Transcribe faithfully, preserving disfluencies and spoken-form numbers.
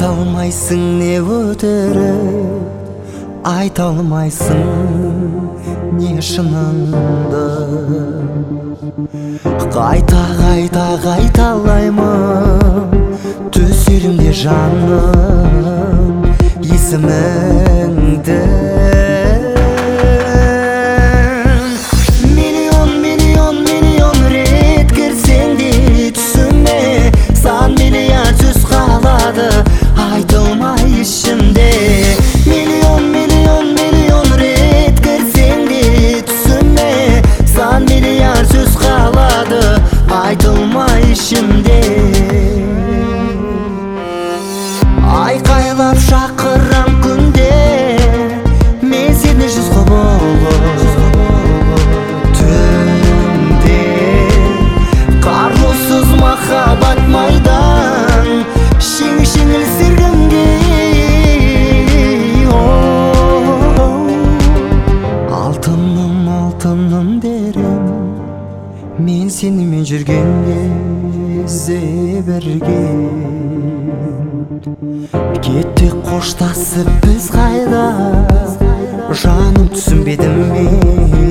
айта алмайсың не өтірік, айта алмайсың не шыныңды. Қайта қайта қайталаймын төсегімде жаным есіміңді. Миллион миллион миллион рет кірсең де түсіме, сан миллиард сөз қалады айтылмай ішімде. Миллион миллион миллион рет кірсең де түсіме, сан миллиард сөз қалады айтылмай ішімде. Айқайлап шақырам күнде мен сені жүз құбылып, түнде қарусыз махаббат майдан жеңіл сергімге. Алтыным алтыным дерем мен сенімен жүрген кезде бірге. Кеттік қоштасып біз қайда, жаным түсінбедім мен.